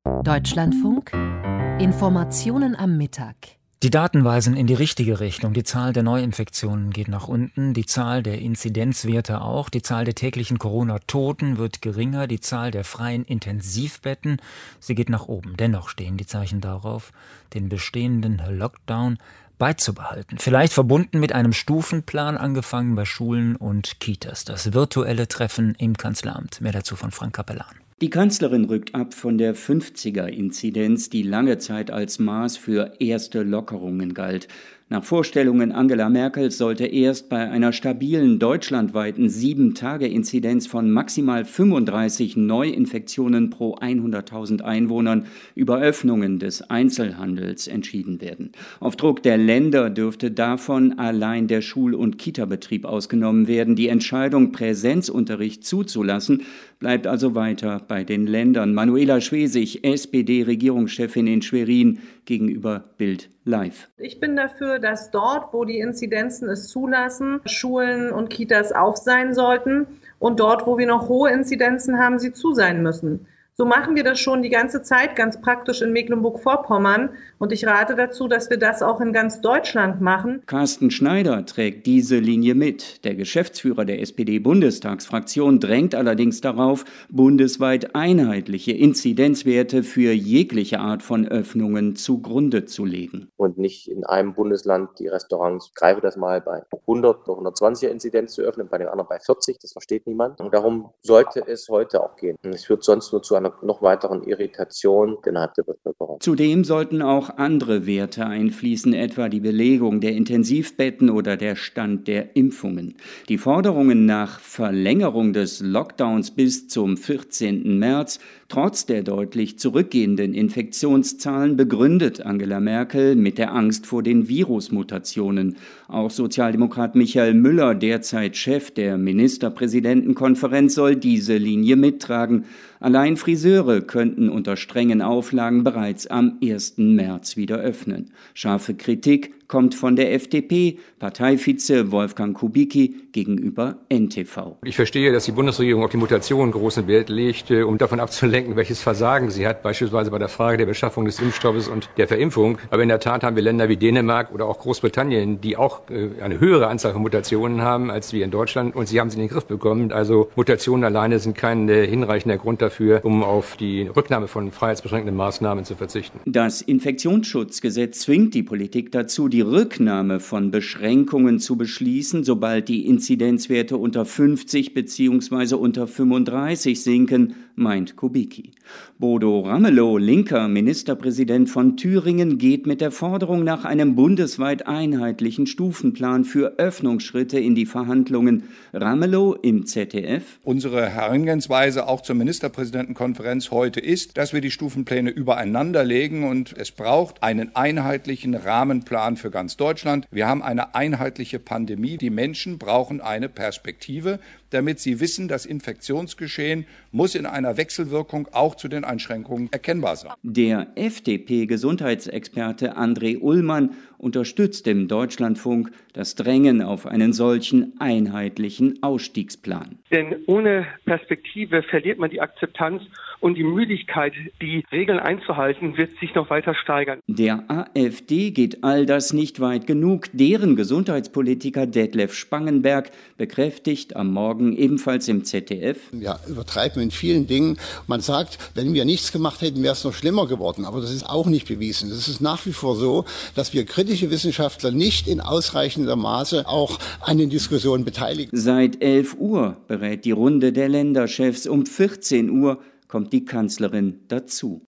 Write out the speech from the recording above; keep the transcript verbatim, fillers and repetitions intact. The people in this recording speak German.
Deutschlandfunk Informationen am Mittag. Die Daten weisen in die richtige Richtung. Die Zahl der Neuinfektionen geht nach unten, die Zahl der Inzidenzwerte auch, die Zahl der täglichen Corona-Toten wird geringer, die Zahl der freien Intensivbetten, sie geht nach oben. Dennoch stehen die Zeichen darauf, den bestehenden Lockdown beizubehalten. Vielleicht verbunden mit einem Stufenplan, angefangen bei Schulen und Kitas. Das virtuelle Treffen im Kanzleramt. Mehr dazu von Frank Capellan. Die Kanzlerin rückt ab von der fünfziger-Inzidenz, die lange Zeit als Maß für erste Lockerungen galt. Nach Vorstellungen Angela Merkels sollte erst bei einer stabilen deutschlandweiten sieben-Tage-Inzidenz von maximal fünfunddreißig Neuinfektionen pro hunderttausend Einwohnern über Öffnungen des Einzelhandels entschieden werden. Auf Druck der Länder dürfte davon allein der Schul- und Kita-Betrieb ausgenommen werden. Die Entscheidung, Präsenzunterricht zuzulassen, bleibt also weiter bei den Ländern. Manuela Schwesig, S P D-Regierungschefin in Schwerin, gegenüber Bild Live. Ich bin dafür, dass dort, wo die Inzidenzen es zulassen, Schulen und Kitas auf sein sollten und dort, wo wir noch hohe Inzidenzen haben, sie zu sein müssen. So machen wir das schon die ganze Zeit ganz praktisch in Mecklenburg-Vorpommern und ich rate dazu, dass wir das auch in ganz Deutschland machen. Carsten Schneider trägt diese Linie mit. Der Geschäftsführer der S P D-Bundestagsfraktion drängt allerdings darauf, bundesweit einheitliche Inzidenzwerte für jegliche Art von Öffnungen zugrunde zu legen. Und nicht in einem Bundesland die Restaurants, ich greife das mal, bei hundert oder hundertzwanziger Inzidenz zu öffnen, bei dem anderen bei vierzig, das versteht niemand. Und darum sollte es heute auch gehen. Es führt sonst nur zu einer noch weiteren Irritation innerhalb der Bevölkerung. Zudem sollten auch andere Werte einfließen, etwa die Belegung der Intensivbetten oder der Stand der Impfungen. Die Forderungen nach Verlängerung des Lockdowns bis zum vierzehnten März, trotz der deutlich zurückgehenden Infektionszahlen, begründet Angela Merkel mit der Angst vor den Virusmutationen. Auch Sozialdemokrat Michael Müller, derzeit Chef der Ministerpräsidentenkonferenz, soll diese Linie mittragen. Allein Friseure könnten unter strengen Auflagen bereits am ersten März wieder öffnen. Scharfe Kritik kommt von der F D P, Parteivize Wolfgang Kubicki gegenüber N T V. Ich verstehe, dass die Bundesregierung auf die Mutation großen Wert legt, um davon abzulenken, welches Versagen sie hat, beispielsweise bei der Frage der Beschaffung des Impfstoffes und der Verimpfung. Aber in der Tat haben wir Länder wie Dänemark oder auch Großbritannien, die auch eine höhere Anzahl von Mutationen haben als wir in Deutschland, und sie haben sie in den Griff bekommen. Also Mutationen alleine sind kein hinreichender Grund dafür, um auf die Rücknahme von freiheitsbeschränkenden Maßnahmen zu verzichten. Das Infektionsschutzgesetz zwingt die Politik dazu, die Rücknahme von Beschränkungen zu beschließen, sobald die Inzidenzwerte unter fünfzig bzw. unter fünfunddreißig sinken, meint Kubicki. Bodo Ramelow, linker Ministerpräsident von Thüringen, geht mit der Forderung nach einem bundesweit einheitlichen Stufenplan für Öffnungsschritte in die Verhandlungen. Ramelow im Z D F. Unsere Herangehensweise auch zur Ministerpräsidentenkonferenz heute ist, dass wir die Stufenpläne übereinander legen, und es braucht einen einheitlichen Rahmenplan für ganz Deutschland. Wir haben eine einheitliche Pandemie. Die Menschen brauchen eine Perspektive, damit sie wissen, das Infektionsgeschehen muss in einer Wechselwirkung auch zu den Einschränkungen erkennbar sein. Der F D P-Gesundheitsexperte André Ullmann unterstützt im Deutschlandfunk das Drängen auf einen solchen einheitlichen Ausstiegsplan. Denn ohne Perspektive verliert man die Akzeptanz, und die Müdigkeit, die Regeln einzuhalten, wird sich noch weiter steigern. Der AfD geht all das nicht weit genug. Deren Gesundheitspolitiker Detlef Spangenberg bekräftigt am Morgen ebenfalls im Z D F. Ja, übertreiben in vielen Dingen. Man sagt, wenn wir nichts gemacht hätten, wäre es noch schlimmer geworden. Aber das ist auch nicht bewiesen. Es ist nach wie vor so, dass wir kritische Wissenschaftler nicht in ausreichendem Maße auch an den Diskussionen beteiligen. Seit elf Uhr berät die Runde der Länderchefs. Um vierzehn Uhr kommt die Kanzlerin dazu.